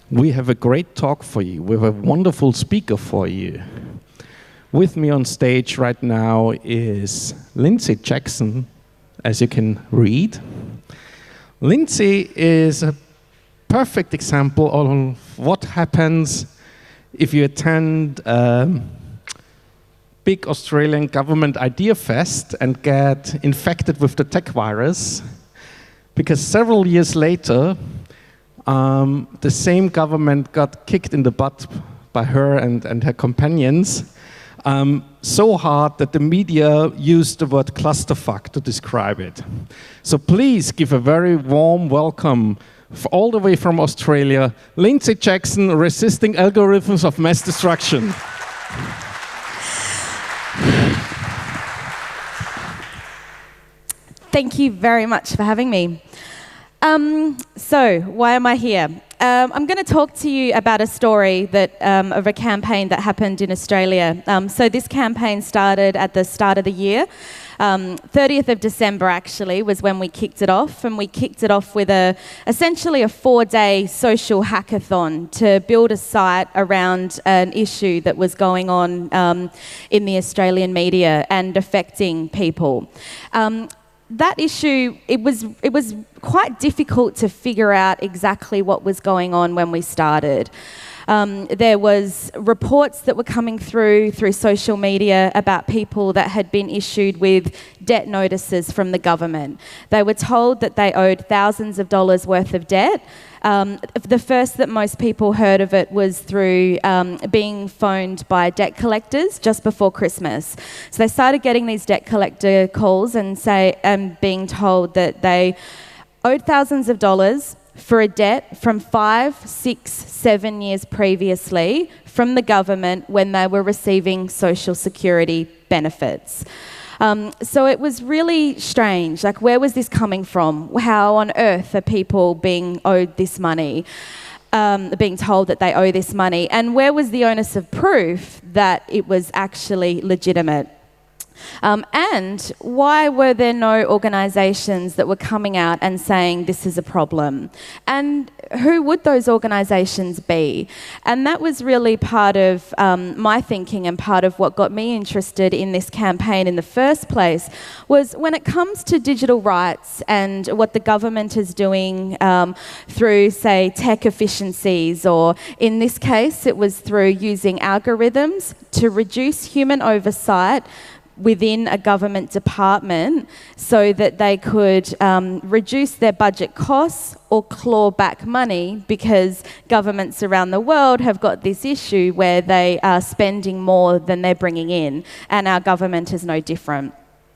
We have a great talk for you. We have a wonderful speaker for you. With me on stage right now is Lindsay Jackson, as you can read. Lindsay is a perfect example of what happens if you attend a big Australian government idea fest and get infected with the tech virus, because several years later, the same government got kicked in the butt by her and her companions so hard that the media used the word clusterfuck to describe it. So please give a very warm welcome all the way from Australia, Lindsay Jackson, Resisting Algorithms of Mass Destruction. Thank you very much for having me. So, why am I here? I'm going to talk to you about a story that of a campaign that happened in Australia. So this campaign started at the start of the year. 30th of December actually was when we kicked it off, and we kicked it off with essentially a 4-day social hackathon to build a site around an issue that was going on in the Australian media and affecting people. That issue, it was quite difficult to figure out exactly what was going on when we started. There was reports that were coming through social media about people that had been issued with debt notices from the government. They were told that they owed thousands of dollars worth of debt. The first that most people heard of it was through being phoned by debt collectors just before Christmas. So they started getting these debt collector calls and being told that they owed thousands of dollars for a debt from 5, 6, 7 years previously from the government when they were receiving social security benefits. So it was really strange. Like, where was this coming from? How on earth are people being owed this money, being told that they owe this money? And where was the onus of proof that it was actually legitimate? And why were there no organisations that were coming out and saying this is a problem? And who would those organisations be? And that was really part of my thinking, and part of what got me interested in this campaign in the first place was when it comes to digital rights and what the government is doing through, say, tech efficiencies, or in this case it was through using algorithms to reduce human oversight within a government department so that they could reduce their budget costs or claw back money, because governments around the world have got this issue where they are spending more than they're bringing in, and our government is no different.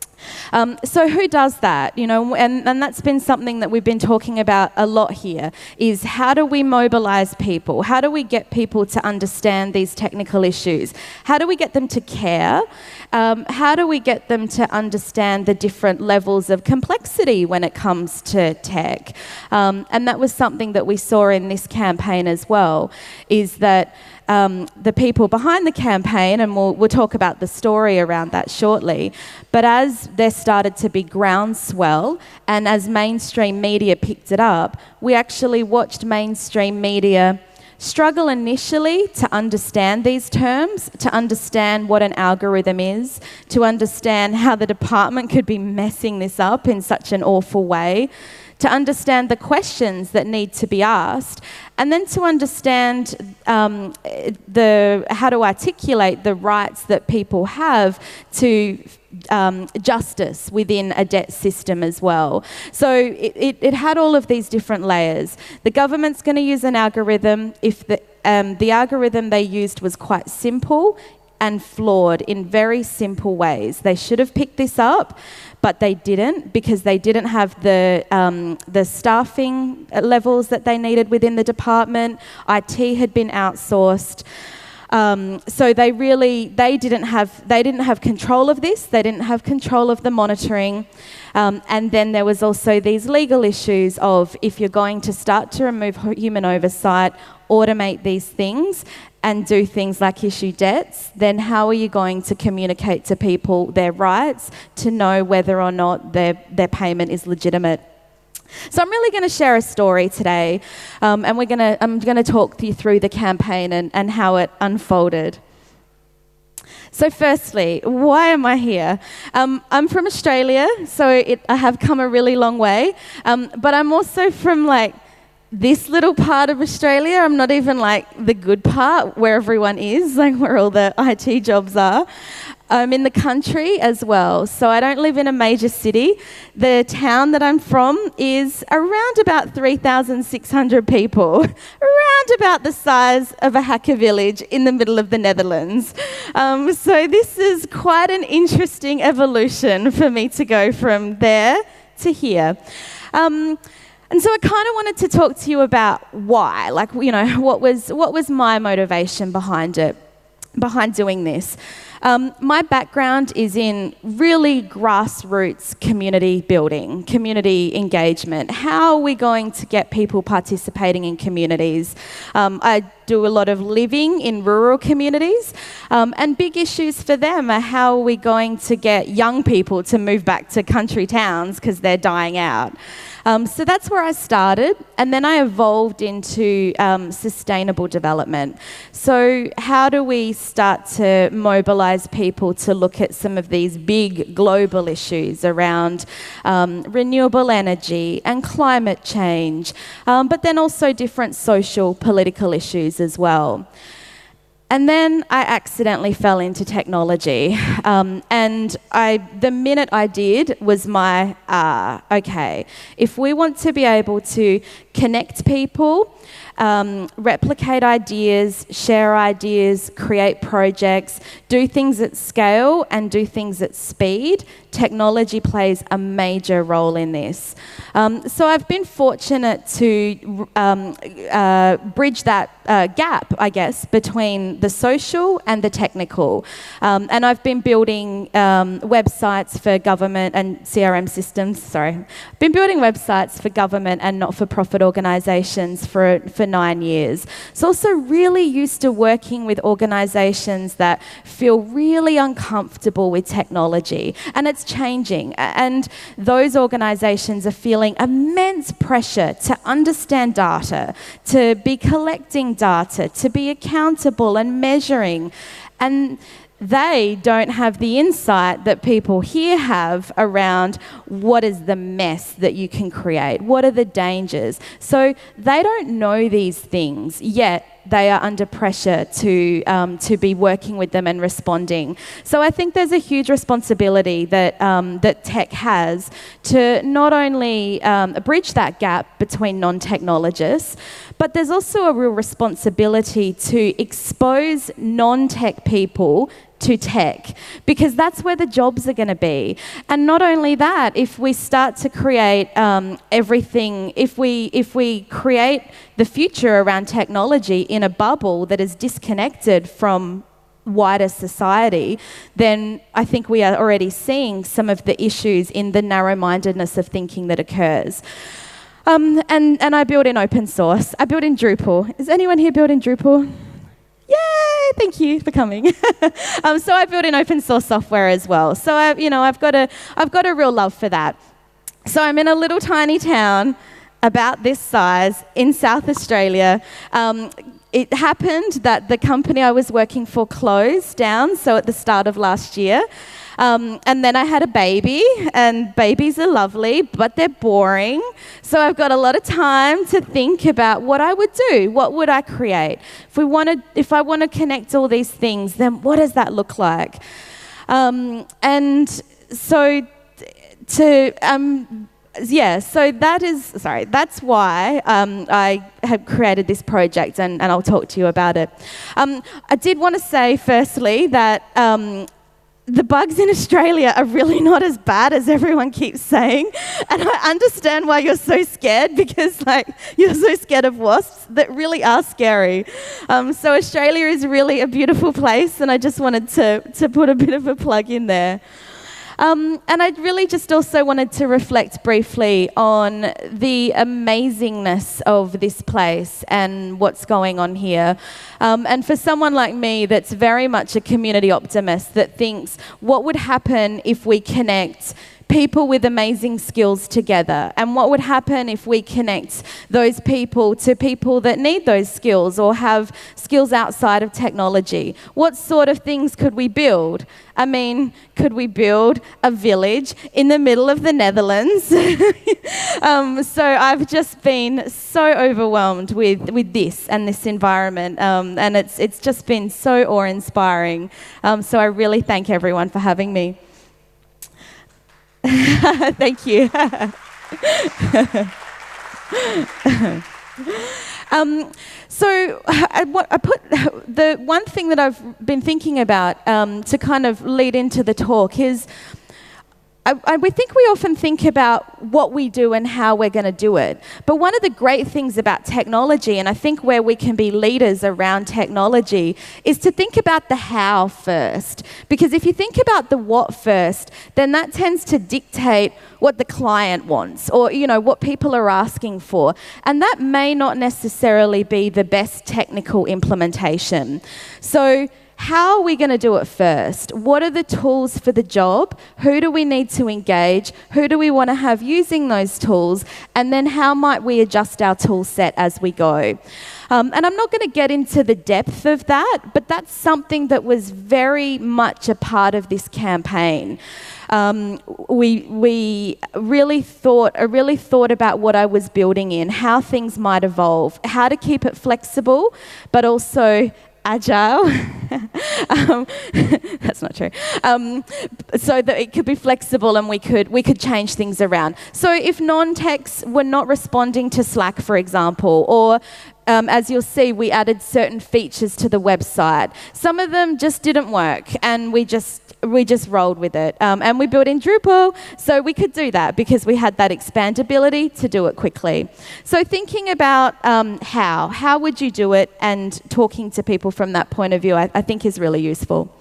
So who does that? You know, and that's been something that we've been talking about a lot here, is how do we mobilise people? How do we get people to understand these technical issues? How do we get them to care? How do we get them to understand the different levels of complexity when it comes to tech? And that was something that we saw in this campaign as well, is that the people behind the campaign, and we'll talk about the story around that shortly, but as there started to be groundswell and as mainstream media picked it up, we actually watched mainstream media struggle initially to understand these terms, to understand what an algorithm is, to understand how the department could be messing this up in such an awful way, to understand the questions that need to be asked, and then to understand how to articulate the rights that people have to justice within a debt system as well. So it had all of these different layers. The government's going to use an algorithm. If the algorithm they used was quite simple and flawed in very simple ways, they should have picked this up, but they didn't, because they didn't have the staffing levels that they needed within the department. IT had been outsourced. So they didn't have control of this. They didn't have control of the monitoring. And then there was also these legal issues of, if you're going to start to remove human oversight, automate these things, and do things like issue debts, then how are you going to communicate to people their rights to know whether or not their payment is legitimate? So I'm really going to share a story today, and I'm going to talk you through the campaign and how it unfolded. So firstly, why am I here? I'm from Australia, so I have come a really long way, but I'm also from this little part of Australia. I'm not even the good part where everyone is, where all the IT jobs are. I'm in the country as well, so I don't live in a major city. The town that I'm from is around about 3,600 people, around about the size of a hacker village in the middle of the Netherlands. So this is quite an interesting evolution for me to go from there to here. And so I kind of wanted to talk to you about why, what was my motivation behind doing this. My background is in really grassroots community building, community engagement. How are we going to get people participating in communities? I do a lot of living in rural communities, and big issues for them are how are we going to get young people to move back to country towns because they're dying out. So that's where I started, and then I evolved into sustainable development. So how do we start to mobilise people to look at some of these big global issues around renewable energy and climate change, but then also different social, political issues as well. And then I accidentally fell into technology, and the minute I did was okay, if we want to be able to connect people, replicate ideas, share ideas, create projects, do things at scale and do things at speed, technology plays a major role in this. So I've been fortunate to bridge that gap, I guess, between the social and the technical. And I've been building websites for government and CRM systems, been building websites for government and not-for-profit organisations for 9 years. So also really used to working with organisations that feel really uncomfortable with technology, and it's changing. And those organisations are feeling immense pressure to understand data, to be collecting data, to be accountable and measuring. And they don't have the insight that people here have around what is the mess that you can create, what are the dangers. So they don't know these things, yet they are under pressure to be working with them and responding. So I think there's a huge responsibility that tech has to not only bridge that gap between non-technologists, but there's also a real responsibility to expose non-tech people to tech, because that's where the jobs are going to be. And not only that, if we start to create everything, if we create the future around technology in a bubble that is disconnected from wider society, then I think we are already seeing some of the issues in the narrow-mindedness of thinking that occurs. And I build in open source. I build in Drupal. Is anyone here building Drupal? Yay! Thank you for coming. So I build in open source software as well. So I've got a real love for that. So I'm in a little tiny town about this size in South Australia. It happened that the company I was working for closed down, so at the start of last year. And then I had a baby, and babies are lovely, but they're boring. So I've got a lot of time to think about what I would do. What would I create? If I want to connect all these things, then what does that look like? And so that's why I have created this project, and I'll talk to you about it. I did want to say firstly that the bugs in Australia are really not as bad as everyone keeps saying. And I understand why you're so scared, because you're so scared of wasps that really are scary. So Australia is really a beautiful place, and I just wanted to put a bit of a plug in there. And I really just also wanted to reflect briefly on the amazingness of this place and what's going on here. And for someone like me that's very much a community optimist that thinks, what would happen if we connect people with amazing skills together. And what would happen if we connect those people to people that need those skills or have skills outside of technology? What sort of things could we build? I mean, could we build a village in the middle of the Netherlands? So I've just been so overwhelmed with this and this environment, and it's just been so awe-inspiring. So I really thank everyone for having me. Thank you. So I put the one thing that I've been thinking about to kind of lead into the talk is we think we often think about what we do and how we're going to do it. But one of the great things about technology, and I think where we can be leaders around technology, is to think about the how first. Because if you think about the what first, then that tends to dictate what the client wants or, what people are asking for. And that may not necessarily be the best technical implementation. So how are we going to do it first? What are the tools for the job? Who do we need to engage? Who do we want to have using those tools? And then how might we adjust our tool set as we go? And I'm not going to get into the depth of that, but that's something that was very much a part of this campaign. We really thought about what I was building in, how things might evolve, how to keep it flexible, but also agile. That's not true. So that it could be flexible and we could change things around. So if non-techs were not responding to Slack, for example, or as you'll see, we added certain features to the website. Some of them just didn't work, and we just rolled with it. And we built in Drupal, so we could do that because we had that expandability to do it quickly. So thinking about how would you do it, and talking to people from that point of view, I think is really useful.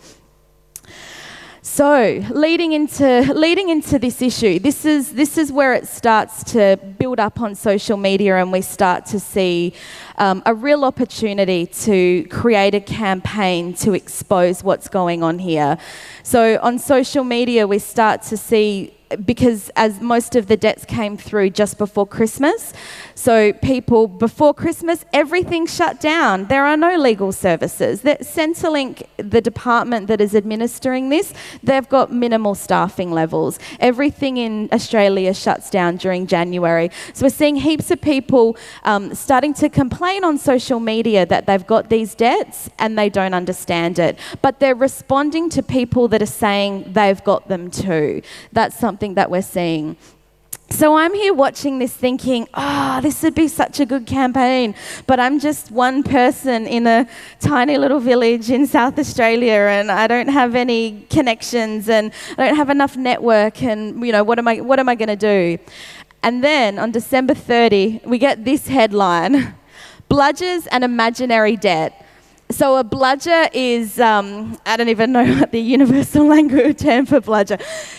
So leading into this issue, this is where it starts to build up on social media, and we start to see a real opportunity to create a campaign to expose what's going on here. So on social media, we start to see, because as most of the debts came through just before Christmas, so people, before Christmas, everything shut down. There are no legal services. Centrelink, the department that is administering this, they've got minimal staffing levels. Everything in Australia shuts down during January. So we're seeing heaps of people starting to complain on social media that they've got these debts and they don't understand it. But they're responding to people that are saying they've got them too. That's something that we're seeing. So I'm here watching this thinking, this would be such a good campaign, but I'm just one person in a tiny little village in South Australia, and I don't have any connections, and I don't have enough network, and what am I going to do? And then on December 30, we get this headline: Bludgers and Imaginary Debt. So a bludger is, I don't even know what the universal language term for bludger.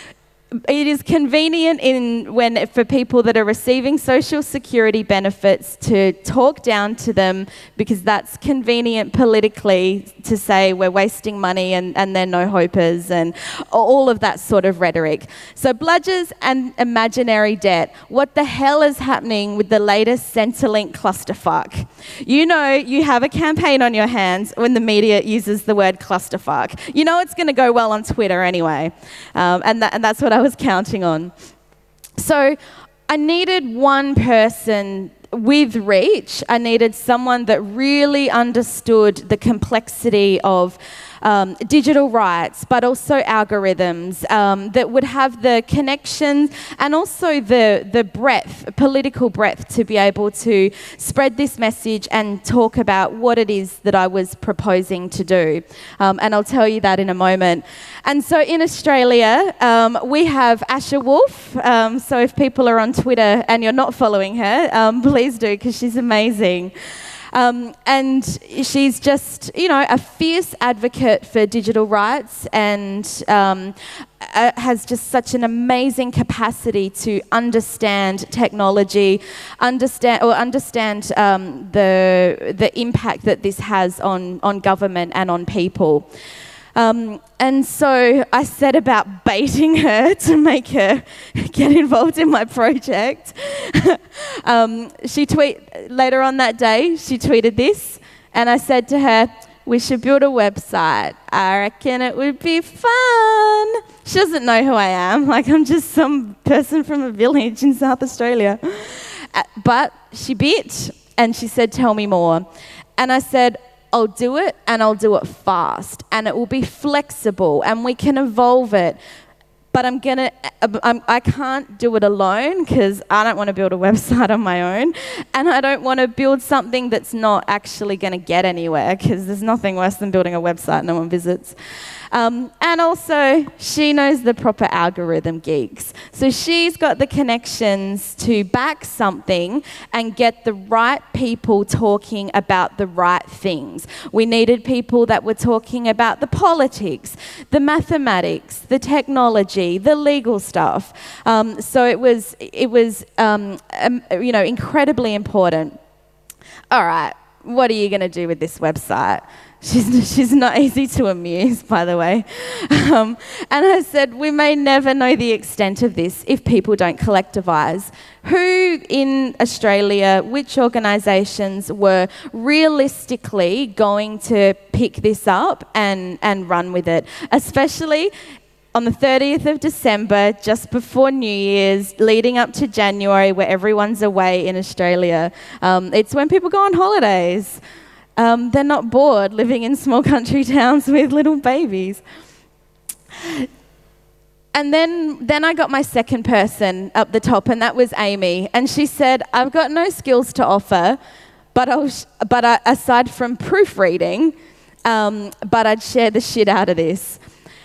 It is convenient for people that are receiving social security benefits to talk down to them, because that's convenient politically to say we're wasting money and they're no-hopers and all of that sort of rhetoric. So bludgers and imaginary debt. What the hell is happening with the latest Centrelink clusterfuck? You have a campaign on your hands when the media uses the word clusterfuck. It's going to go well on Twitter anyway. And that's what I was counting on. So I needed one person with reach. I needed someone that really understood the complexity of digital rights, but also algorithms, that would have the connections and also the breadth, political breadth, to be able to spread this message and talk about what it is that I was proposing to do. And I'll tell you that in a moment. And so in Australia, we have Asha Wolf. So if people are on Twitter and you're not following her, please do, because she's amazing. And she's just, a fierce advocate for digital rights, and has just such an amazing capacity to understand technology, understand the impact that this has on government and on people. And so I set about baiting her to make her get involved in my project. Later on that day, she tweeted this, and I said to her, "We should build a website. I reckon it would be fun." She doesn't know who I am. Like, I'm just some person from a village in South Australia. But she bit, and she said, "Tell me more." And I said, "I'll do it, and I'll do it fast, and it will be flexible, and we can evolve it. But I can't do it alone because I don't want to build a website on my own, and I don't want to build something that's not actually going to get anywhere, because there's nothing worse than building a website no one visits." And also, she knows the proper algorithm geeks. So she's got the connections to back something and get the right people talking about the right things. We needed people that were talking about the politics, the mathematics, the technology, the legal stuff. So it was incredibly important. All right, what are you going to do with this website? She's not easy to amuse, by the way. And I said, we may never know the extent of this if people don't collectivise. Who in Australia, which organisations were realistically going to pick this up and run with it? Especially on the 30th of December, just before New Year's, leading up to January, where everyone's away in Australia. It's when people go on holidays. They're not bored living in small country towns with little babies. And then I got my second person up the top, and that was Amy. And she said, "I've got no skills to offer, but aside from proofreading, but I'd share the shit out of this."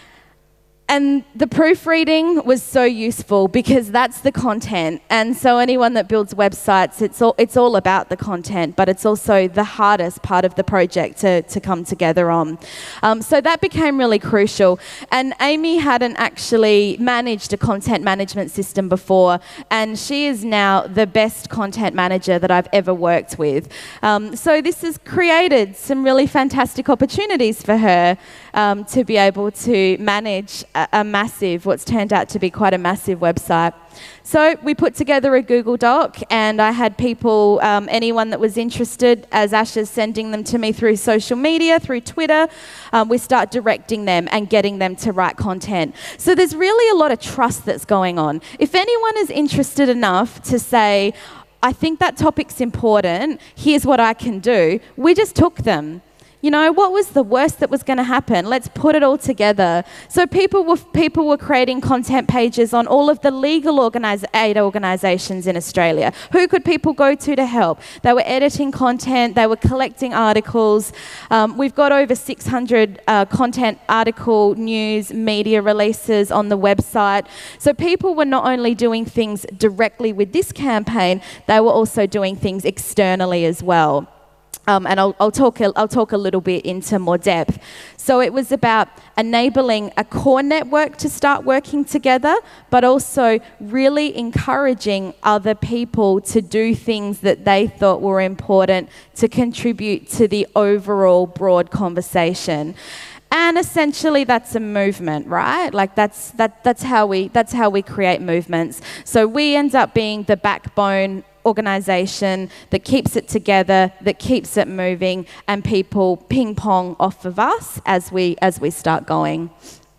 And the proofreading was so useful because that's the content. And so anyone that builds websites, it's all about the content, but it's also the hardest part of the project to come together on. So that became really crucial. And Amy hadn't actually managed a content management system before, and she is now the best content manager that I've ever worked with. So this has created some really fantastic opportunities for her to be able to manage what's turned out to be quite a massive website. So we put together a Google Doc, and I had people, anyone that was interested, as Asha's sending them to me through social media, through Twitter, we start directing them and getting them to write content. So there's really a lot of trust that's going on. If anyone is interested enough to say, "I think that topic's important, here's what I can do," we just took them. You know, what was the worst that was going to happen? Let's put it all together. So people were creating content pages on all of the legal aid organisations in Australia. Who could people go to help? They were editing content. They were collecting articles. We've got over 600 content article, news, media releases on the website. So people were not only doing things directly with this campaign, they were also doing things externally as well. And I'll talk a little bit into more depth. So it was about enabling a core network to start working together, but also really encouraging other people to do things that they thought were important to contribute to the overall broad conversation. And essentially, that's a movement, right? Like that's how we create movements. So we end up being the backbone organisation that keeps it together, that keeps it moving, and people ping pong off of us as we start going.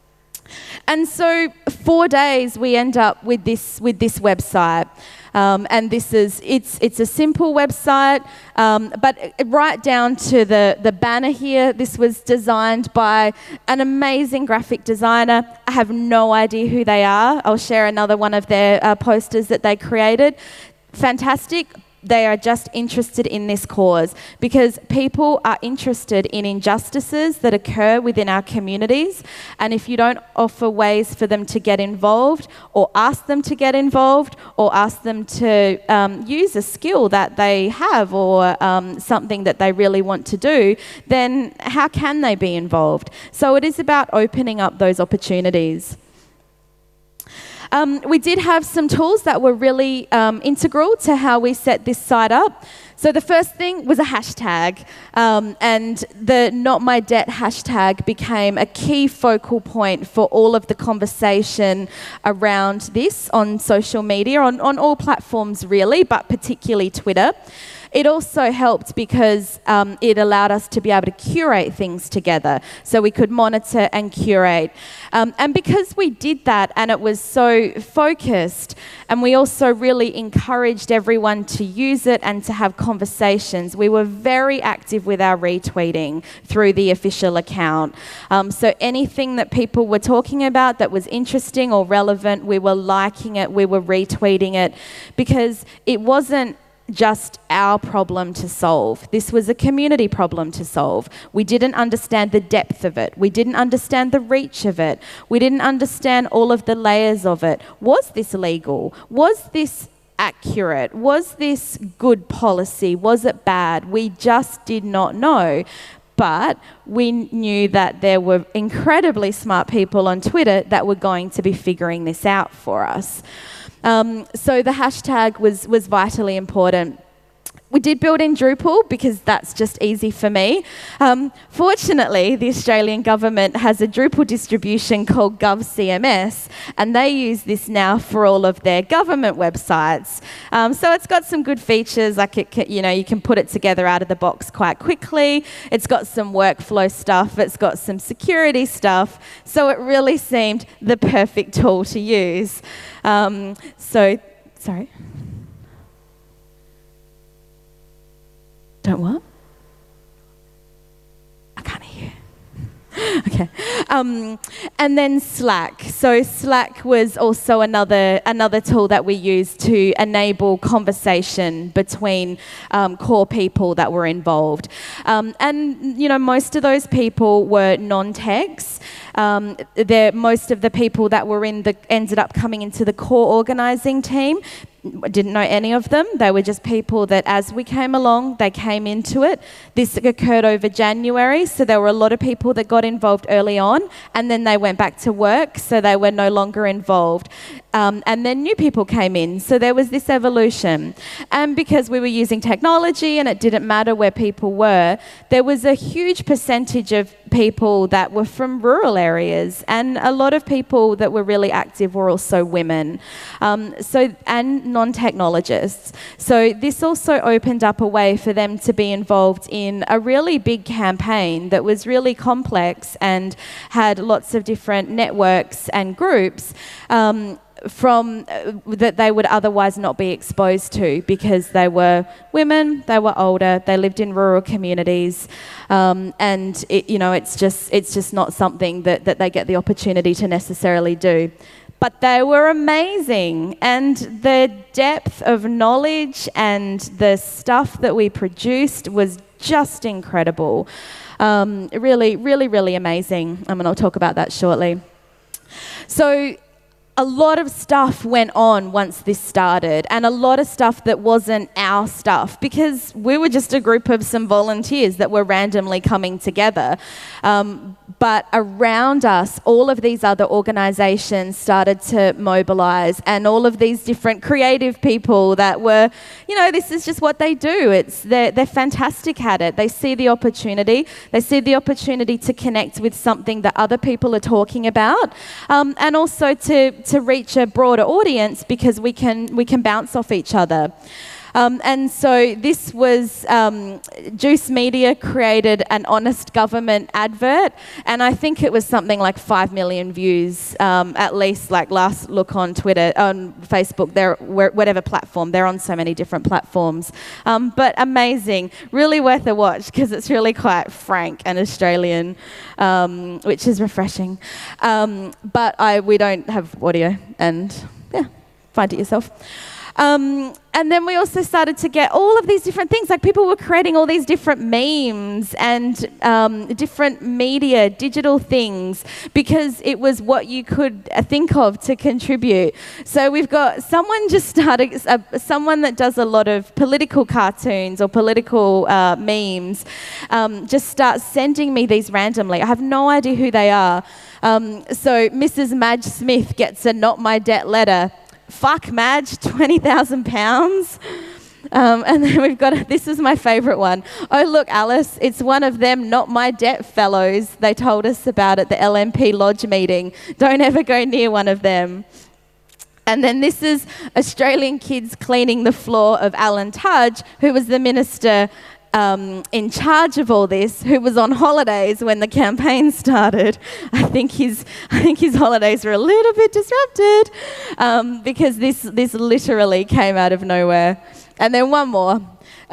And so 4 days we end up with this website. And it's a simple website, but right down to the banner here, this was designed by an amazing graphic designer. I have no idea who they are. I'll share another one of their posters that they created. Fantastic. They are just interested in this cause because people are interested in injustices that occur within our communities. And if you don't offer ways for them to get involved, or ask them to get involved, or ask them to use a skill that they have, or something that they really want to do, then how can they be involved? So it is about opening up those opportunities. We did have some tools that were really integral to how we set this site up. So the first thing was a hashtag, and the Not My Debt hashtag became a key focal point for all of the conversation around this on social media, on all platforms really, but particularly Twitter. It also helped because it allowed us to be able to curate things together. So we could monitor and curate. And because we did that and it was so focused, and we also really encouraged everyone to use it and to have conversations, we were very active with our retweeting through the official account. So anything that people were talking about that was interesting or relevant, we were liking it, we were retweeting it, because it wasn't just our problem to solve. This was a community problem to solve. We didn't understand the depth of it. We didn't understand the reach of it. We didn't understand all of the layers of it. Was this legal? Was this accurate? Was this good policy? Was it bad? We just did not know. But we knew that there were incredibly smart people on Twitter that were going to be figuring this out for us. So the hashtag was vitally important. We did build in Drupal because that's just easy for me. Fortunately, the Australian government has a Drupal distribution called GovCMS, and they use this now for all of their government websites. So it's got some good features, like you can put it together out of the box quite quickly. It's got some workflow stuff. It's got some security stuff. So it really seemed the perfect tool to use. Sorry. Don't what? I can't hear. Okay. And then Slack. So Slack was also another tool that we used to enable conversation between core people that were involved. And most of those people were non-techs. Most of the people that were ended up coming into the core organising team. Didn't know any of them. They were just people that as we came along, they came into it. This occurred over January, so there were a lot of people that got involved early on, and then they went back to work, so they were no longer involved. And then new people came in, so there was this evolution. And because we were using technology and it didn't matter where people were, there was a huge percentage of people that were from rural areas, and a lot of people that were really active were also women. And non-technologists. So this also opened up a way for them to be involved in a really big campaign that was really complex and had lots of different networks and groups that they would otherwise not be exposed to, because they were women, they were older, they lived in rural communities, and it's just not something that they get the opportunity to necessarily do. But they were amazing, and the depth of knowledge and the stuff that we produced was just incredible. Really, really, really amazing. And I'll talk about that shortly. So a lot of stuff went on once this started, and a lot of stuff that wasn't our stuff, because we were just a group of some volunteers that were randomly coming together. But around us, all of these other organisations started to mobilise, and all of these different creative people that were, this is just what they do. They're fantastic at it. They see the opportunity. They see the opportunity to connect with something that other people are talking about, and also to reach a broader audience, because we can bounce off each other. And so this was, Juice Media created an honest government advert, and I think it was something like 5 million views, at least, like last look on Twitter, on Facebook, whatever platform. They're on so many different platforms. But amazing, really worth a watch, because it's really quite frank and Australian, which is refreshing. But we don't have audio, and yeah, find it yourself. And then we also started to get all of these different things. Like people were creating all these different memes and different media, digital things, because it was what you could think of to contribute. So we've got someone just started, someone that does a lot of political cartoons or political memes, just starts sending me these randomly. I have no idea who they are. So Mrs. Madge Smith gets a not my debt letter. Fuck Madge, £20,000. And then we've got, this is my favourite one. Oh, look, Alice, it's one of them not my debt fellows they told us about at the LNP Lodge meeting. Don't ever go near one of them. And then this is Australian kids cleaning the floor of Alan Tudge, who was the minister in charge of all this, who was on holidays when the campaign started. I think his holidays were a little bit disrupted because this literally came out of nowhere. And then one more.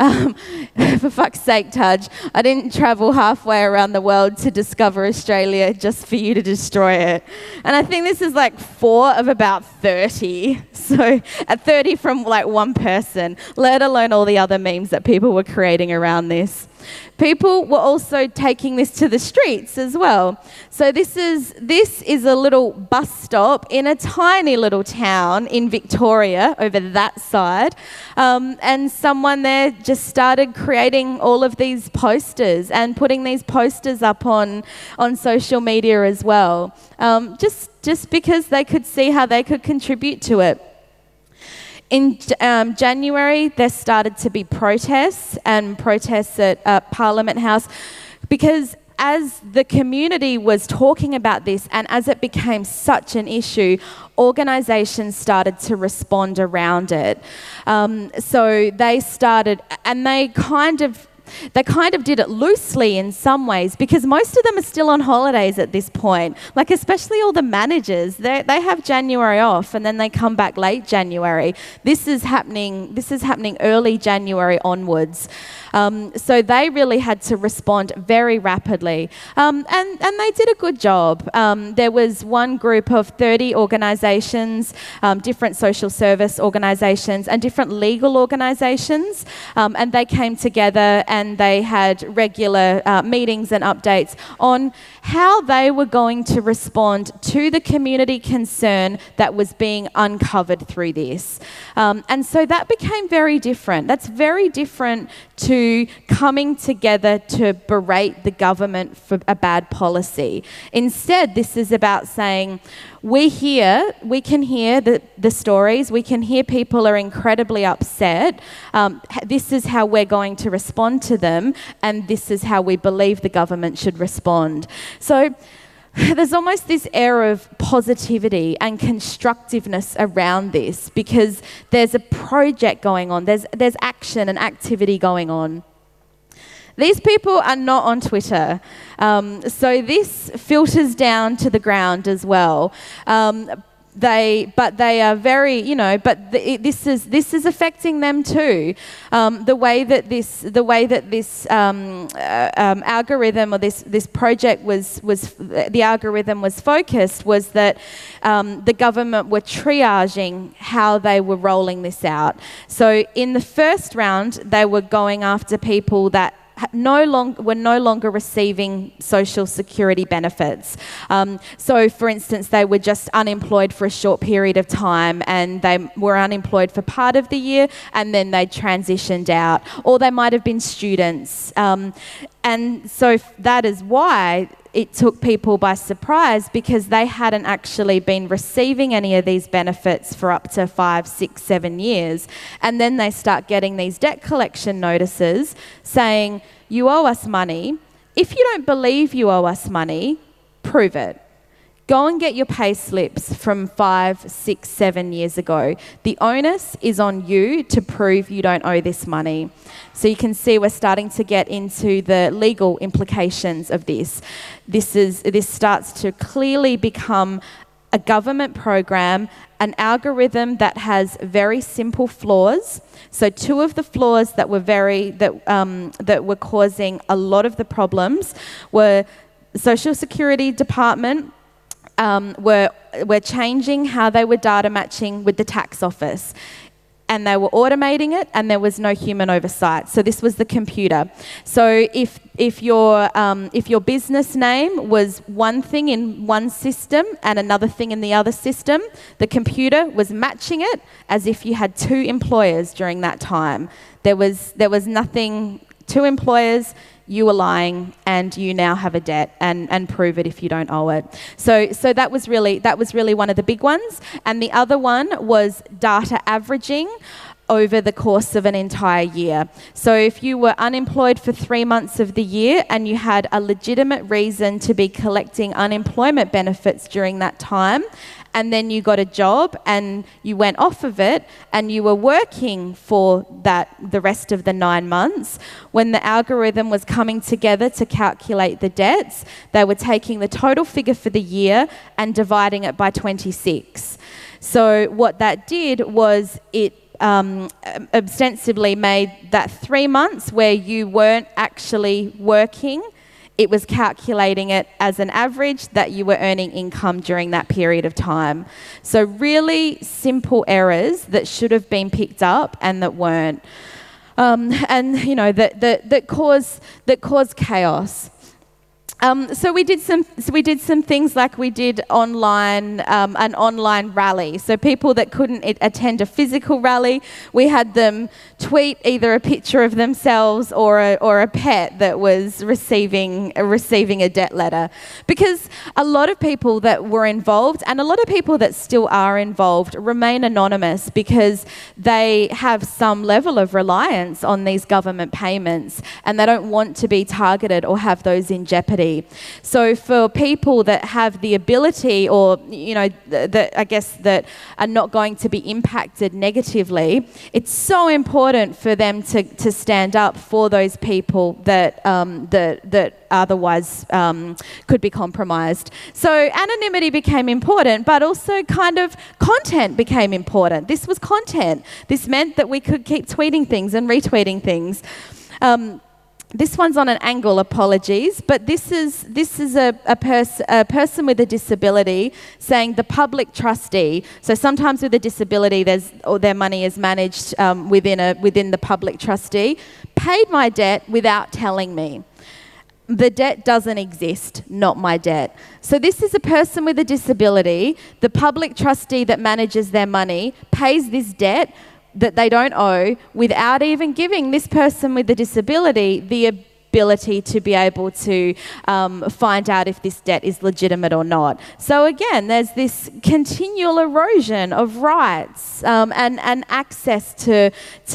For fuck's sake, Tudge, I didn't travel halfway around the world to discover Australia just for you to destroy it. And I think this is like 4 of about 30. So at 30 from like one person, let alone all the other memes that people were creating around this. People were also taking this to the streets as well. So this is a little bus stop in a tiny little town in Victoria, over that side. And someone there just started creating all of these posters and putting these posters up on social media as well, just because they could see how they could contribute to it. In January, there started to be protests at Parliament House, because as the community was talking about this and as it became such an issue, organisations started to respond around it. So they started, and they kind of did it loosely in some ways, because most of them are still on holidays at this point. Like especially all the managers, they have January off and then they come back late January. This is happening early January onwards. So they really had to respond very rapidly. And they did a good job. There was one group of 30 organisations, different social service organisations and different legal organisations, and they came together and they had regular meetings and updates on how they were going to respond to the community concern that was being uncovered through this. And so that became very different. That's very different to coming together to berate the government for a bad policy. Instead, this is about saying, we can hear the stories, we can hear people are incredibly upset, this is how we're going to respond to them, and this is how we believe the government should respond. So there's almost this air of positivity and constructiveness around this, because there's a project going on, there's action and activity going on. These people are not on Twitter, so this filters down to the ground as well. They are very, this is affecting them too. The way that this algorithm or this project the algorithm was focused was that the government were triaging how they were rolling this out. So in the first round, they were going after people that were no longer receiving social security benefits. So, for instance, they were just unemployed for a short period of time, and they were unemployed for part of the year, and then they transitioned out. Or they might have been students. And so that is why it took people by surprise, because they hadn't actually been receiving any of these benefits for up to 5, 6, 7 years. And then they start getting these debt collection notices saying, you owe us money. If you don't believe you owe us money, prove it. Go and get your pay slips from 5, 6, 7 years ago. The onus is on you to prove you don't owe this money. So you can see we're starting to get into the legal implications of this. This starts to clearly become a government program, an algorithm that has very simple flaws. So 2 of the flaws that were causing a lot of the problems were the Social Security Department were changing how they were data matching with the tax office. and they were automating it, and there was no human oversight. So this was the computer. So if your business name was one thing in one system and another thing in the other system, the computer was matching it as if you had two employers during that time. There was nothing, two employers, you were lying, and you now have a debt, and prove it if you don't owe it. So that was really one of the big ones. And the other one was data averaging over the course of an entire year. So if you were unemployed for 3 months of the year and you had a legitimate reason to be collecting unemployment benefits during that time, and then you got a job and you went off of it and you were working for the rest of the 9 months, when the algorithm was coming together to calculate the debts, they were taking the total figure for the year and dividing it by 26. So what that did was it ostensibly made that 3 months where you weren't actually working, it was calculating it as an average that you were earning income during that period of time. So really simple errors that should have been picked up and that weren't, and you know that cause chaos. So we did some things like we did an online rally. So people that couldn't attend a physical rally, we had them tweet either a picture of themselves or a pet that was receiving a debt letter. Because a lot of people that were involved, and a lot of people that still are involved, remain anonymous because they have some level of reliance on these government payments and they don't want to be targeted or have those in jeopardy. So for people that have the ability, or that are not going to be impacted negatively, it's so important for them to stand up for those people that otherwise could be compromised. So anonymity became important, but also kind of content became important. This was content. This meant that we could keep tweeting things and retweeting things. This one's on an angle, apologies, but this is a person with a disability saying the public trustee. So sometimes with a disability, their money is managed within the public trustee, paid my debt without telling me. The debt doesn't exist, not my debt. So this is a person with a disability. The public trustee that manages their money pays this debt that they don't owe without even giving this person with the disability the ability to be able to find out if this debt is legitimate or not. So again, there's this continual erosion of rights and access to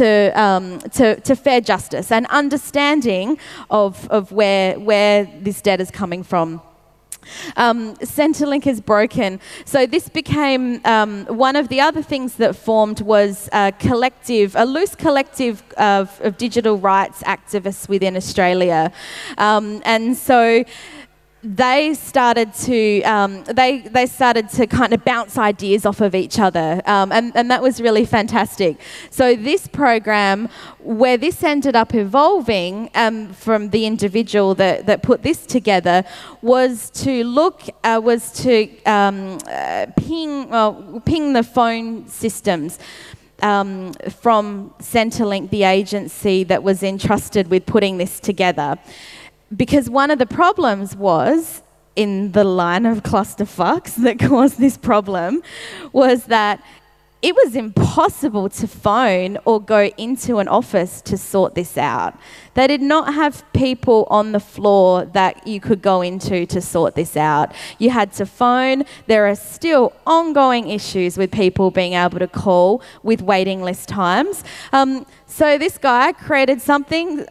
fair justice and understanding of where this debt is coming from. Centrelink is broken. So this became one of the other things that formed was a loose collective of digital rights activists within Australia. And so they started to kind of bounce ideas off of each other, and that was really fantastic. So this program, where this ended up evolving from the individual that put this together, was to ping the phone systems from Centrelink, the agency that was entrusted with putting this together. Because one of the problems was, in the line of clusterfucks that caused this problem, was that it was impossible to phone or go into an office to sort this out. They did not have people on the floor that you could go into to sort this out. You had to phone. There are still ongoing issues with people being able to call with waiting list times. So this guy created something,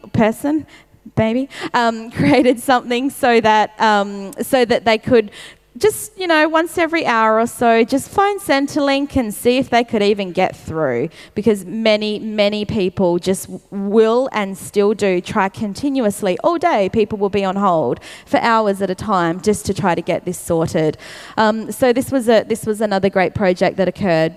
created something so that they could just, once every hour or so, just phone Centrelink and see if they could even get through, because many people just will and still do try continuously all day. People will be on hold for hours at a time just to try to get this sorted. So this was another great project that occurred.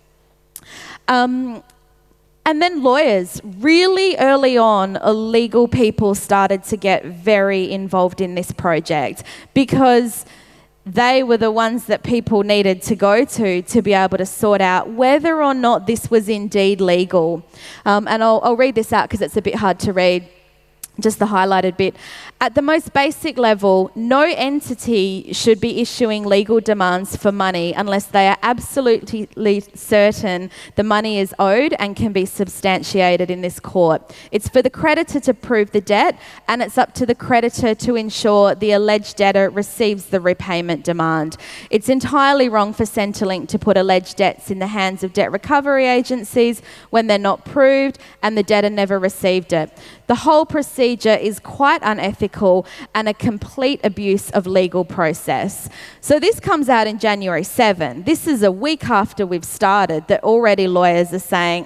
And then lawyers, really early on, legal people started to get very involved in this project, because they were the ones that people needed to go to be able to sort out whether or not this was indeed legal. And I'll read this out because it's a bit hard to read, just the highlighted bit. At the most basic level, no entity should be issuing legal demands for money unless they are absolutely certain the money is owed and can be substantiated in this court. It's for the creditor to prove the debt, and it's up to the creditor to ensure the alleged debtor receives the repayment demand. It's entirely wrong for Centrelink to put alleged debts in the hands of debt recovery agencies when they're not proved and the debtor never received it. The whole procedure is quite unethical and a complete abuse of legal process. So this comes out in January 7. This is a week after we've started that already lawyers are saying,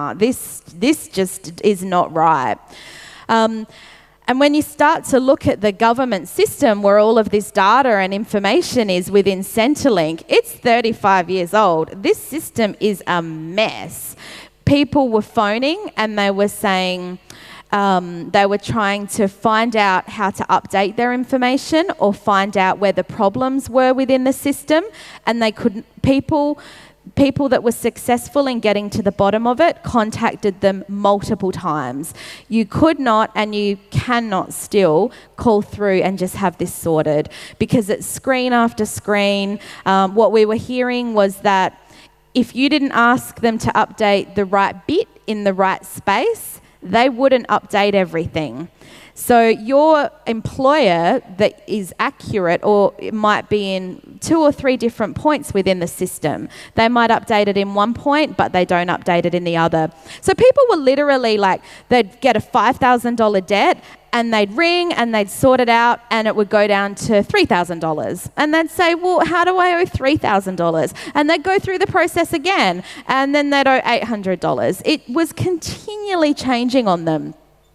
this just is not right. And when you start to look at the government system where all of this data and information is within Centrelink, it's 35 years old. This system is a mess. People were phoning and they were saying, they were trying to find out how to update their information or find out where the problems were within the system, and they couldn't. People that were successful in getting to the bottom of it contacted them multiple times. You could not and you cannot still call through and just have this sorted, because it's screen after screen. What we were hearing was that if you didn't ask them to update the right bit in the right space, they wouldn't update everything. So your employer that is accurate, or it might be in 2 or 3 different points within the system. They might update it in one point, but they don't update it in the other. So people were literally like, they'd get a $5,000 debt and they'd ring and they'd sort it out and it would go down to $3,000. And they'd say, well, how do I owe $3,000? And they'd go through the process again and then they'd owe $800. It was continually changing on them.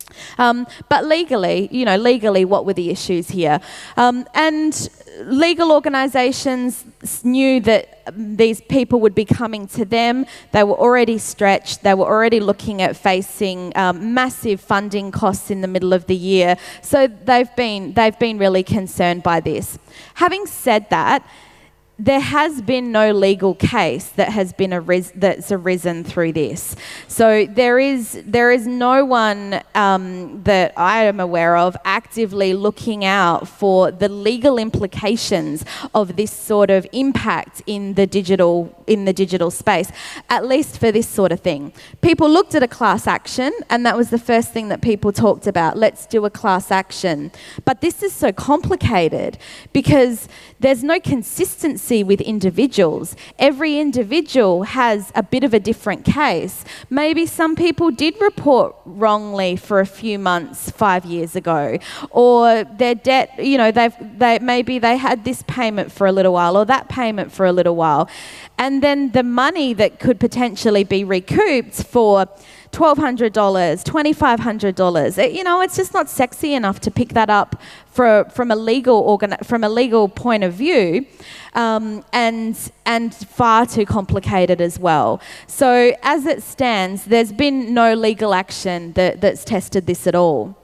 But legally, what were the issues here? And legal organisations knew that these people would be coming to them. They were already stretched. They were already looking at facing massive funding costs in the middle of the year. So they've been really concerned by this. Having said that, there has been no legal case that has been that's arisen through this. So there is no one that I am aware of actively looking out for the legal implications of this sort of impact in the digital space, at least for this sort of thing. People looked at a class action, and that was the first thing that people talked about. Let's do a class action. But this is so complicated because there's no consistency with individuals. Every individual has a bit of a different case. Maybe some people did report wrongly for a few months 5 years ago, or their debt, maybe they had this payment for a little while or that payment for a little while. And then the money that could potentially be recouped for $1,200, $2,500. It's just not sexy enough to pick that up from a legal point of view, and far too complicated as well. So as it stands, there's been no legal action that's tested this at all.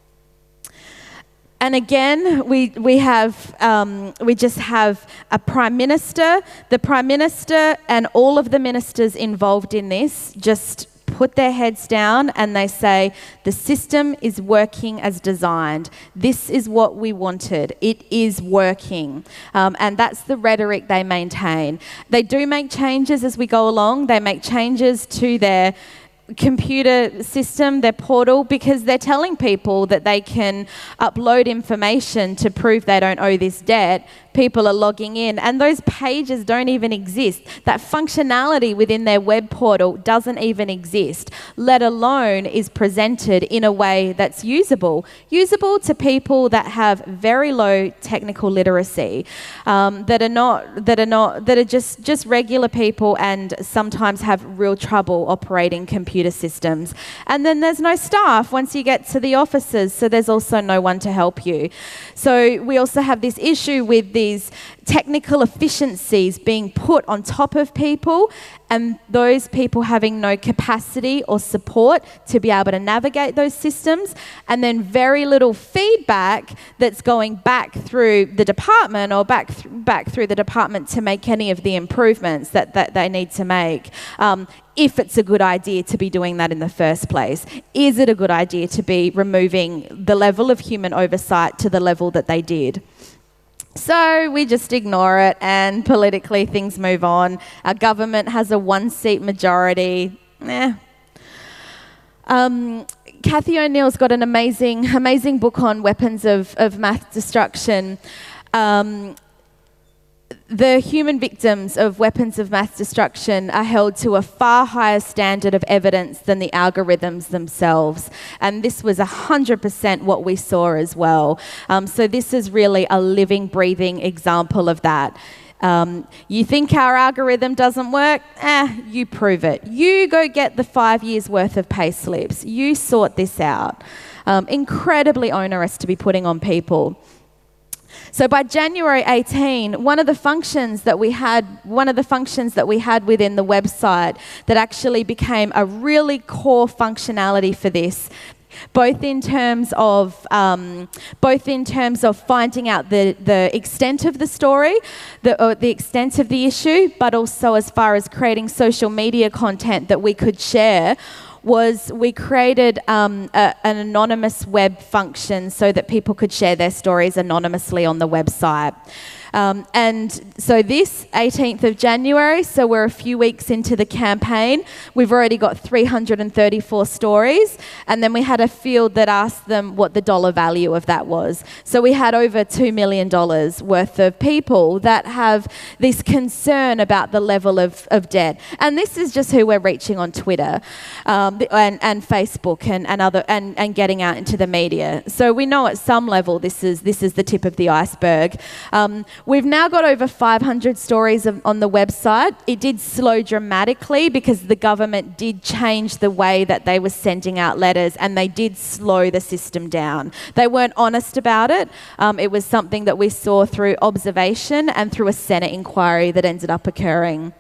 And again, we just have a Prime Minister. The Prime Minister and all of the ministers involved in this just put their heads down and they say, the system is working as designed. This is what we wanted. It is working. And that's the rhetoric they maintain. They do make changes as we go along. They make changes to their computer system, their portal, because they're telling people that they can upload information to prove they don't owe this debt. People are logging in and those pages don't even exist. That functionality within their web portal doesn't even exist, let alone is presented in a way that's usable to people that have very low technical literacy, that are just regular people and sometimes have real trouble operating computer systems. And then there's no staff once you get to the offices, so there's also no one to help you. So we also have this issue with these technical efficiencies being put on top of people, and those people having no capacity or support to be able to navigate those systems, and then very little feedback feedback that's going back through the department or back through the department to make any of the improvements that they need to make. If it's a good idea to be doing that in the first place. Is it a good idea to be removing the level of human oversight to the level that they did? So we just ignore it, and politically things move on. Our government has a 1-seat majority. Cathy O'Neill's got an amazing book on weapons of mass destruction. The human victims of weapons of mass destruction are held to a far higher standard of evidence than the algorithms themselves. And this was 100% what we saw as well. So this is really a living, breathing example of that. You think our algorithm doesn't work? You prove it. You go get the 5 years worth of pay slips. You sort this out. Incredibly onerous to be putting on people. So by January 18, one of the functions that we had within the website that actually became a really core functionality for this, both in terms of finding out the extent of the story, the extent of the issue, but also as far as creating social media content that we could share, was we created an anonymous web function so that people could share their stories anonymously on the website. And so this 18th of January, so we're a few weeks into the campaign, we've already got 334 stories, and then we had a field that asked them what the dollar value of that was. So we had over $2 million worth of people that have this concern about the level of debt. And this is just who we're reaching on Twitter and Facebook and getting out into the media. So we know at some level this is the tip of the iceberg. We've now got over 500 stories on the website. It did slow dramatically because the government did change the way that they were sending out letters, and they did slow the system down. They weren't honest about it. It was something that we saw through observation and through a Senate inquiry that ended up occurring.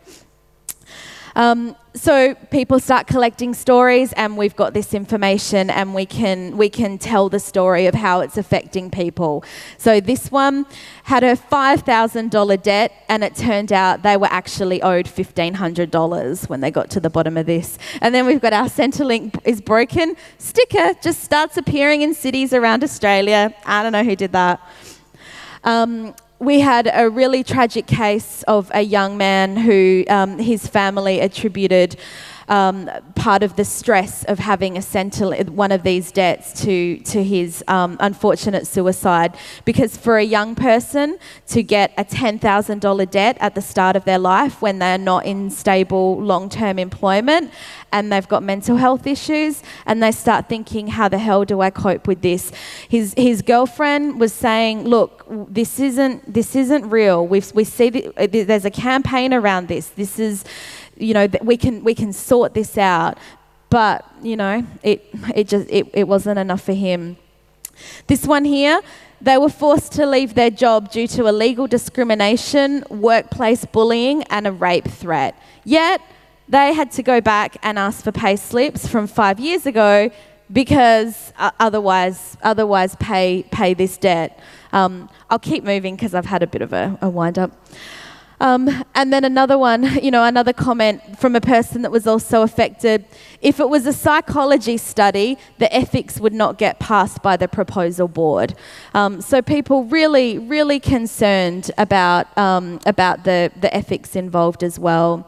So people start collecting stories, and we've got this information, and we can tell the story of how it's affecting people. So this one had a $5,000 debt, and it turned out they were actually owed $1,500 when they got to the bottom of this. And then we've got our Centrelink is broken sticker just starts appearing in cities around Australia. I don't know who did that. We had a really tragic case of a young man who his family attributed part of the stress of having one of these debts to his unfortunate suicide. Because for a young person to get a $10,000 debt at the start of their life when they're not in stable long-term employment, and they've got mental health issues, and they start thinking, how the hell do I cope with this? His girlfriend was saying, look, this isn't real. We see there's a campaign around this. This is, we can sort this out. But, it wasn't enough for him. This one here, they were forced to leave their job due to illegal discrimination, workplace bullying, and a rape threat. Yet, they had to go back and ask for pay slips from 5 years ago because otherwise pay this debt. I'll keep moving because I've had a bit of a wind up. And then another one, another comment from a person that was also affected. If it was a psychology study, the ethics would not get passed by the proposal board. So people really, really concerned about the ethics involved as well.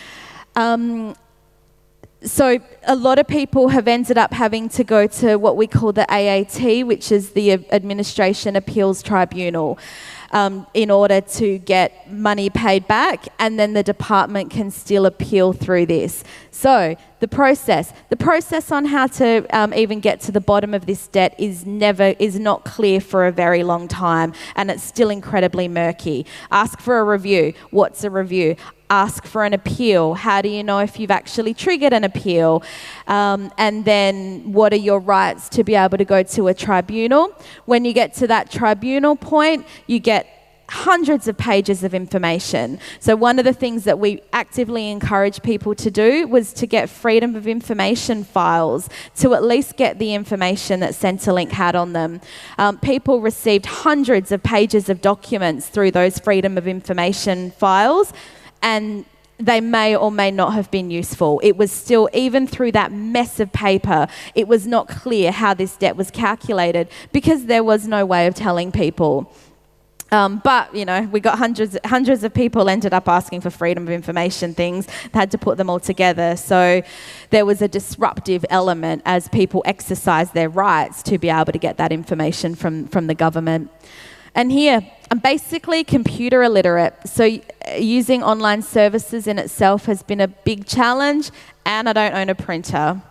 So a lot of people have ended up having to go to what we call the AAT, which is the Administration Appeals Tribunal, in order to get money paid back, and then the department can still appeal through this. So the process on how to even get to the bottom of this debt is not clear for a very long time, and it's still incredibly murky. Ask for a review. What's a review? Ask for an appeal. How do you know if you've actually triggered an appeal? And then what are your rights to be able to go to a tribunal? When you get to that tribunal point, you get hundreds of pages of information. So one of the things that we actively encouraged people to do was to get Freedom of Information files, to at least get the information that Centrelink had on them. People received hundreds of pages of documents through those Freedom of Information files, and they may or may not have been useful. It was still, even through that mess of paper, it was not clear how this debt was calculated because there was no way of telling people. But, you know, we got hundreds of people ended up asking for Freedom of Information things. They had to put them all together. So there was a disruptive element as people exercised their rights to be able to get that information from the government. And here, I'm basically computer illiterate. So using online services in itself has been a big challenge, and I don't own a printer.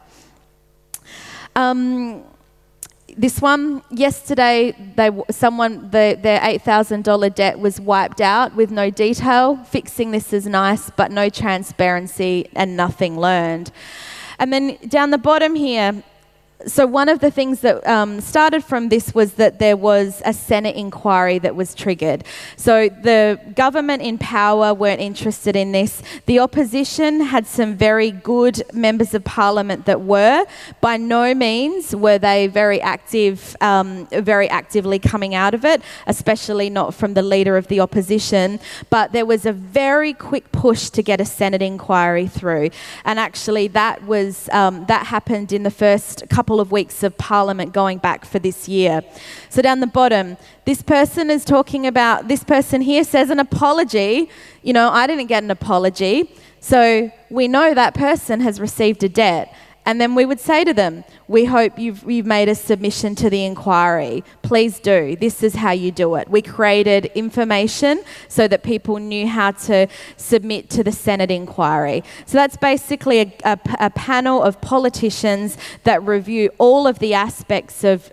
This one, yesterday, their $8,000 debt was wiped out with no detail. Fixing this is nice, but no transparency and nothing learned. And then down the bottom here, so one of the things that started from this was that there was a Senate inquiry that was triggered. So the government in power weren't interested in this. The opposition had some very good members of parliament that were. By no means were they very actively coming out of it, especially not from the leader of the opposition. But there was a very quick push to get a Senate inquiry through. And actually that happened in the first couple of weeks of Parliament going back for this year. So down the bottom, this person here says an apology. You know, I didn't get an apology. So we know that person has received a debt. And then we would say to them, we hope you've made a submission to the inquiry. Please do. This is how you do it. We created information so that people knew how to submit to the Senate inquiry. So that's basically a panel of politicians that review all of the aspects of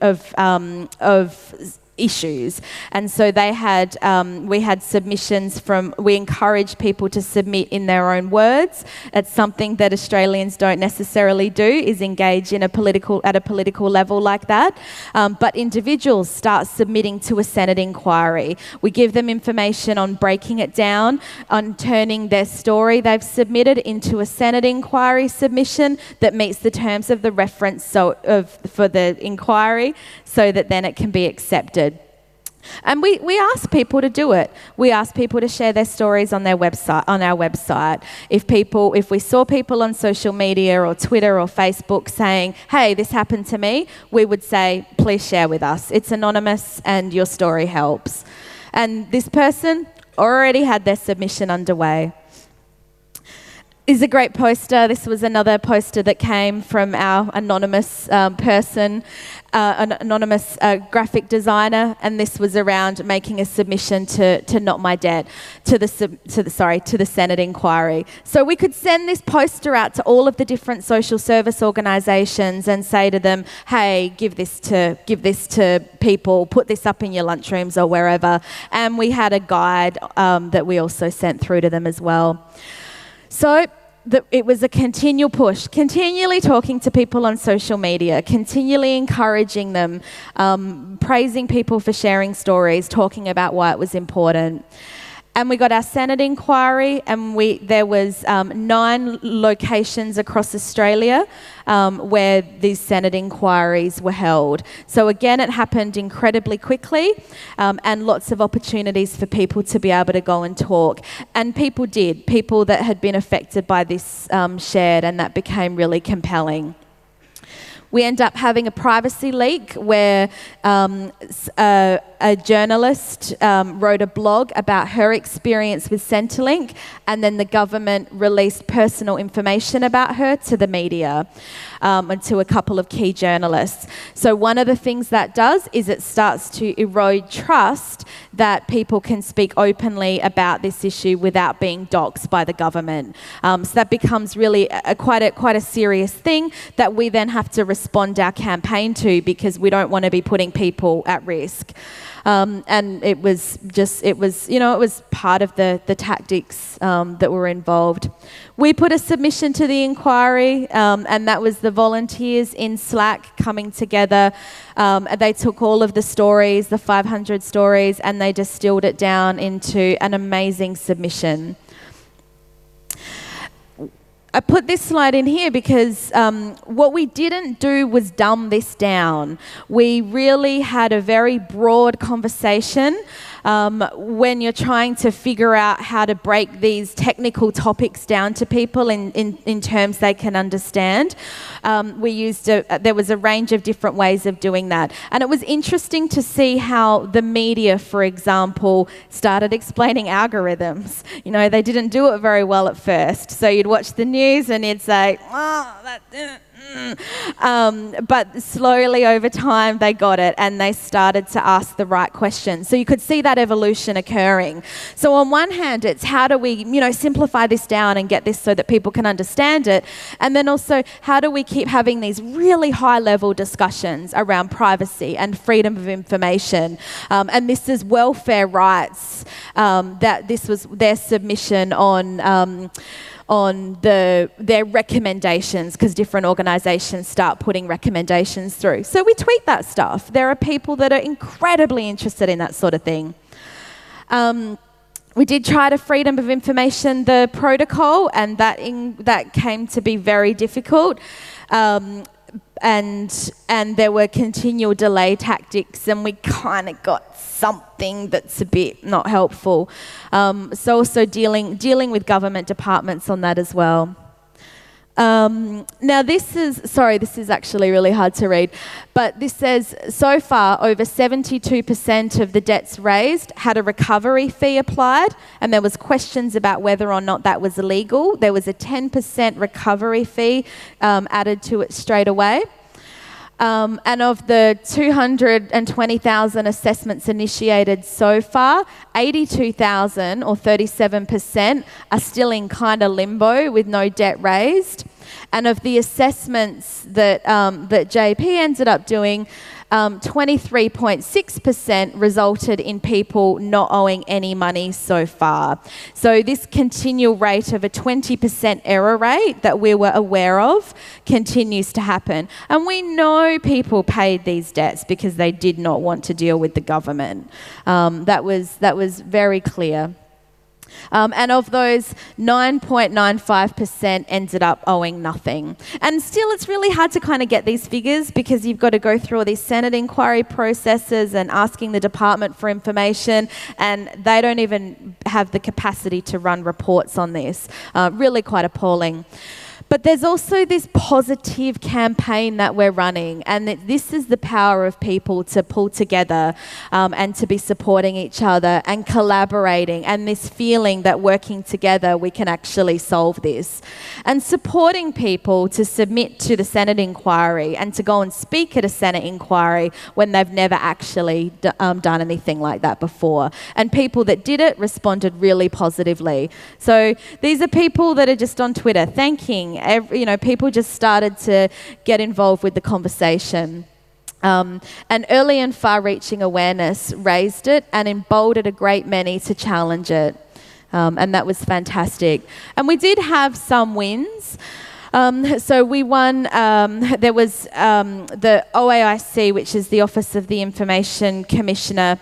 issues. And so they had, we had submissions we encouraged people to submit in their own words. It's something that Australians don't necessarily do, is engage at a political level like that. But individuals start submitting to a Senate inquiry. We give them information on breaking it down, on turning their story they've submitted into a Senate inquiry submission that meets the terms of the reference for the inquiry, so that then it can be accepted. And we ask people to do it. We ask people to share their stories on our website. If we saw people on social media or Twitter or Facebook saying, hey, this happened to me, we would say, please share with us. It's anonymous and your story helps. And this person already had their submission underway. Is a great poster. This was another poster that came from our anonymous person, an anonymous graphic designer, and this was around making a submission to Not My Debt, to the Senate inquiry. So we could send this poster out to all of the different social service organisations and say to them, hey, give this to people, put this up in your lunchrooms or wherever. And we had a guide that we also sent through to them as well. So it was a continual push, continually talking to people on social media, continually encouraging them, praising people for sharing stories, talking about why it was important. And we got our Senate inquiry, and there was 9 locations across Australia where these Senate inquiries were held. So again, it happened incredibly quickly, and lots of opportunities for people to be able to go and talk. And people that had been affected by this shared, and that became really compelling. We end up having a privacy leak where a journalist wrote a blog about her experience with Centrelink, and then the government released personal information about her to the media and to a couple of key journalists. So one of the things that does is it starts to erode trust that people can speak openly about this issue without being doxxed by the government. So that becomes really quite a serious thing that we then have to respond our campaign to, because we don't want to be putting people at risk. And it was part of the tactics that were involved. We put a submission to the inquiry, and that was the volunteers in Slack coming together. They took all of the stories, the 500 stories, and they distilled it down into an amazing submission. I put this slide in here because what we didn't do was dumb this down. We really had a very broad conversation when you're trying to figure out how to break these technical topics down to people in terms they can understand. There was a range of different ways of doing that. And it was interesting to see how the media, for example, started explaining algorithms. You know, they didn't do it very well at first. So you'd watch the news and you'd say, oh, that didn't. But slowly over time they got it and they started to ask the right questions. So you could see that evolution occurring. So on one hand, it's how do we, simplify this down and get this so that people can understand it? And then also, how do we keep having these really high-level discussions around privacy and freedom of information? And this is welfare rights, that this was their submission on their recommendations, because different organisations start putting recommendations through. So we tweet that stuff. There are people that are incredibly interested in that sort of thing. We did try to freedom of information, the protocol, and that came to be very difficult. And there were continual delay tactics, and we kind of got something that's a bit not helpful. So also dealing with government departments on that as well. Now this is actually really hard to read, but this says, so far over 72% of the debts raised had a recovery fee applied, and there was questions about whether or not that was illegal. There was a 10% recovery fee added to it straight away. And of the 220,000 assessments initiated so far, 82,000 or 37% are still in kind of limbo with no debt raised. And of the assessments that JP ended up doing, 23.6% resulted in people not owing any money so far. So this continual rate of a 20% error rate that we were aware of continues to happen. And we know people paid these debts because they did not want to deal with the government. That was very clear. And of those, 9.95% ended up owing nothing. And still, it's really hard to kind of get these figures because you've got to go through all these Senate inquiry processes and asking the department for information, and they don't even have the capacity to run reports on this. Really quite appalling. But there's also this positive campaign that we're running, and this is the power of people to pull together and to be supporting each other and collaborating, and this feeling that working together we can actually solve this. And supporting people to submit to the Senate inquiry and to go and speak at a Senate inquiry when they've never actually done anything like that before. And people that did it responded really positively. So these are people that are just on Twitter thanking. People just started to get involved with the conversation. And early and far-reaching awareness raised it and emboldened a great many to challenge it. And that was fantastic. And we did have some wins. So we won, there was the OAIC, which is the Office of the Information Commissioner.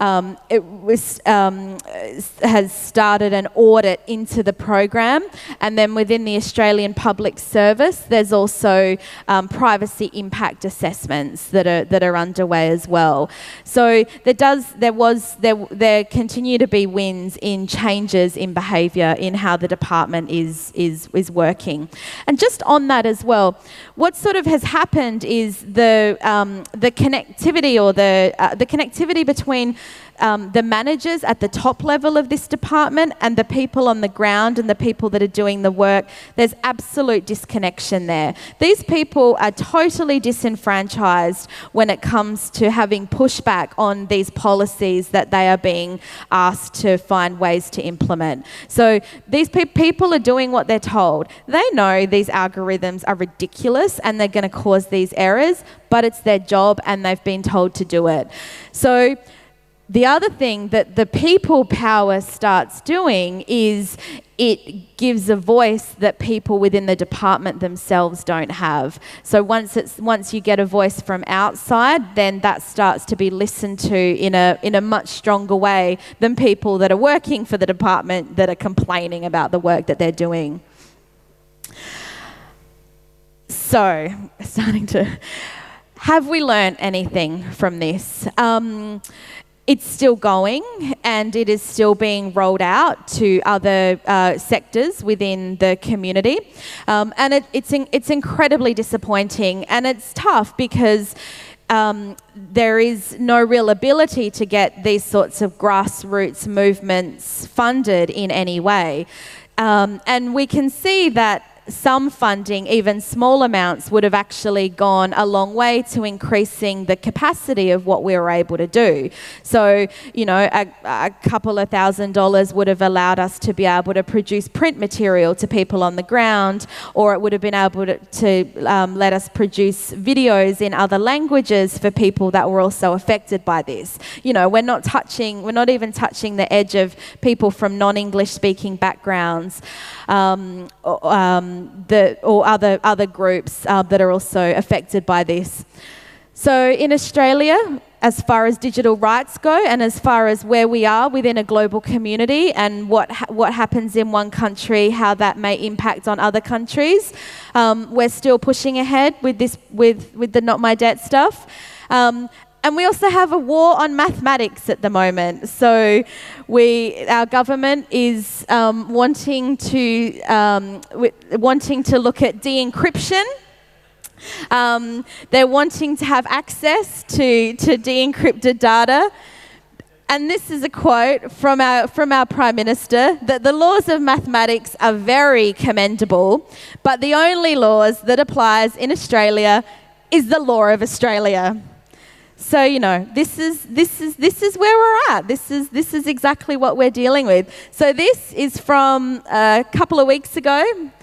Has started an audit into the program, and then within the Australian Public Service, there's also privacy impact assessments that are underway as well. So there continue to be wins in changes in behaviour in how the department is working. And just on that as well, what sort of has happened is the connectivity or the connectivity between the managers at the top level of this department and the people on the ground and the people that are doing the work. There's absolute disconnection there. These people are totally disenfranchised when it comes to having pushback on these policies that they are being asked to find ways to implement. So these people are doing what they're told. They know these algorithms are ridiculous and they're going to cause these errors, but it's their job and they've been told to do it. So The other thing that the people power starts doing is it gives a voice that people within the department themselves don't have. So once you get a voice from outside, then that starts to be listened to in a much stronger way than people that are working for the department that are complaining about the work that they're doing. So, have we learned anything from this? It's still going, and it is still being rolled out to other sectors within the community. And it's incredibly disappointing, and it's tough because there is no real ability to get these sorts of grassroots movements funded in any way. And we can see that some funding, even small amounts, would have actually gone a long way to increasing the capacity of what we were able to do. So, you know, a couple of $1,000s would have allowed us to be able to produce print material to people on the ground, or it would have been able to let us produce videos in other languages for people that were also affected by this. You know, we're not even touching the edge of people from non-English speaking backgrounds, or other groups that are also affected by this. So in Australia, as far as digital rights go, and as far as where we are within a global community and what happens in one country, how that may impact on other countries, we're still pushing ahead with this, with the Not My Debt stuff. And we also have a war on mathematics at the moment. So our government is wanting to look at de-encryption. They're wanting to have access to de-encrypted data. And this is a quote from our Prime Minister, that the laws of mathematics are very commendable, but the only laws that applies in Australia is the law of Australia. So, you know, this is where we're at. This is exactly what we're dealing with. So this is from a couple of weeks ago.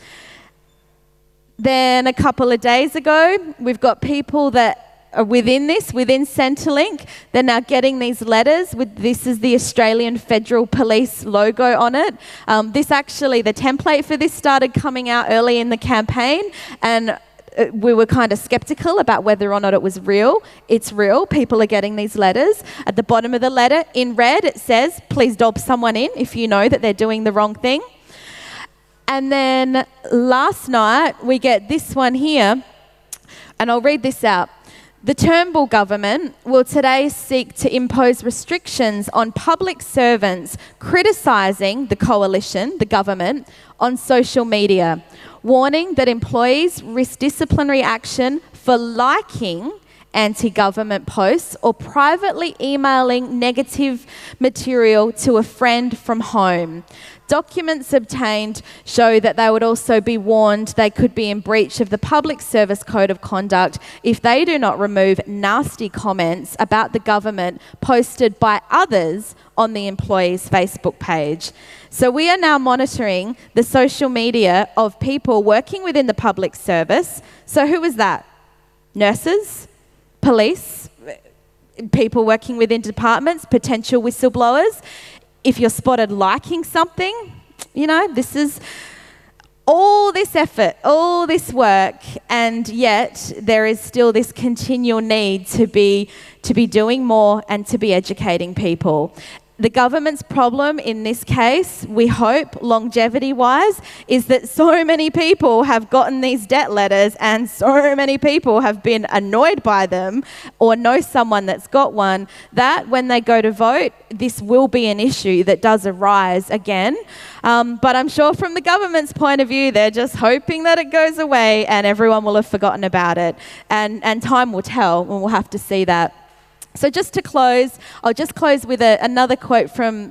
Then a couple of days ago, we've got people that are within Centrelink. They're now getting these letters with, this is the Australian Federal Police logo on it. The template for this started coming out early in the campaign, and we were kind of skeptical about whether or not it was real. It's real. People are getting these letters. At the bottom of the letter, in red, it says, please dob someone in if you know that they're doing the wrong thing. And then last night, we get this one here, and I'll read this out. The Turnbull government will today seek to impose restrictions on public servants criticising the coalition, the government, on social media, warning that employees risk disciplinary action for liking anti-government posts or privately emailing negative material to a friend from home. Documents obtained show that they would also be warned they could be in breach of the Public Service Code of Conduct if they do not remove nasty comments about the government posted by others on the employee's Facebook page. So we are now monitoring the social media of people working within the public service. So who is that? Nurses, police, people working within departments, potential whistleblowers. If you're spotted liking something, you know, this is all this effort, all this work, and yet there is still this continual need to be doing more and to be educating people. The government's problem in this case, we hope, longevity-wise, is that so many people have gotten these debt letters and so many people have been annoyed by them or know someone that's got one, that when they go to vote, this will be an issue that does arise again. But I'm sure from the government's point of view, they're just hoping that it goes away and everyone will have forgotten about it. And time will tell, and we'll have to see that. So just to close, I'll just close with another quote from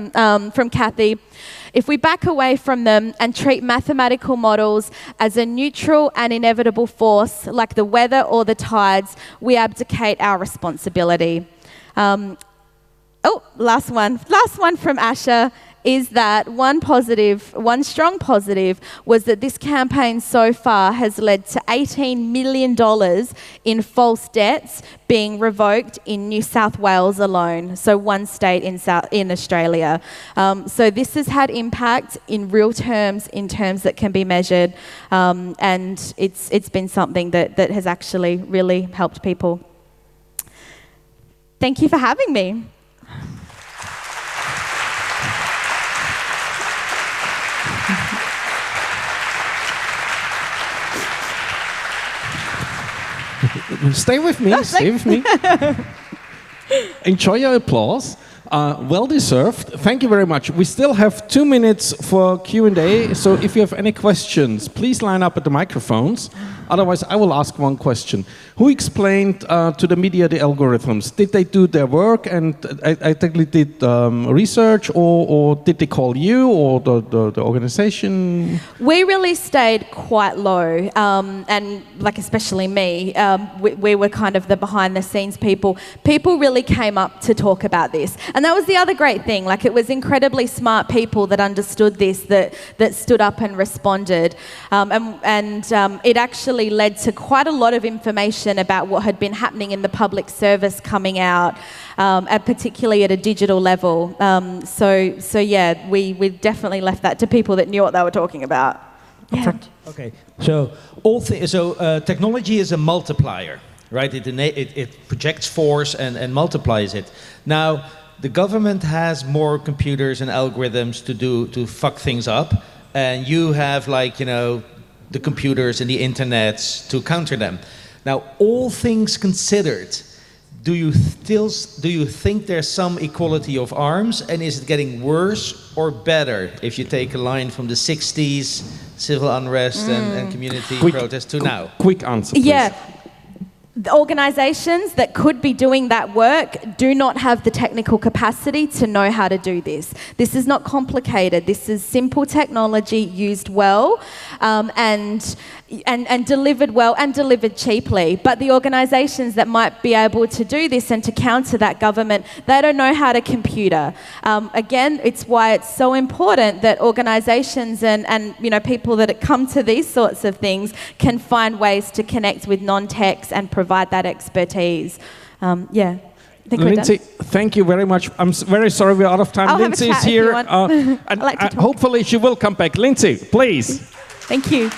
Kathy. If we back away from them and treat mathematical models as a neutral and inevitable force, like the weather or the tides, we abdicate our responsibility. Last one from Asha. is that one strong positive was that this campaign so far has led to $18 million in false debts being revoked in New South Wales alone, so one state in Australia. So this has had impact in real terms, in terms that can be measured, and it's been something that has actually really helped people. Thank you for having me. Stay with me, stay with me. Enjoy your applause. Well deserved. Thank you very much. We still have 2 minutes for Q&A, so if you have any questions, please line up at the microphones. Otherwise, I will ask one question. Who explained to the media the algorithms? Did they do their work and I technically did research, or did they call you or the organization? We really stayed quite low, and like especially me, we were kind of the behind the scenes people. People really came up to talk about this. And that was the other great thing. Like, it was incredibly smart people that understood this, that stood up and responded. It actually led to quite a lot of information about what had been happening in the public service coming out, and particularly at a digital level. So yeah, we definitely left that to people that knew what they were talking about. Yeah. Okay, so technology is a multiplier, right? It projects force and multiplies it. Now, the government has more computers and algorithms to fuck things up, and you have, like, the computers and the internets to counter them. Now, all things considered, do you think there's some equality of arms, and is it getting worse or better if you take a line from the 60s, civil unrest and community protest to now? Quick answer, please. Yeah. The organisations that could be doing that work do not have the technical capacity to know how to do this. This is not complicated. This is simple technology used well, and delivered well and delivered cheaply. But the organisations that might be able to do this and to counter that government, they don't know how to computer. Again, it's why it's so important that organisations and people that come to these sorts of things can find ways to connect with non-techs and provide that expertise. Yeah. Lindsay, thank you very much. I'm very sorry we're out of time. I'll Lindsay is here, and hopefully she will come back. Lindsay, please. Thank you.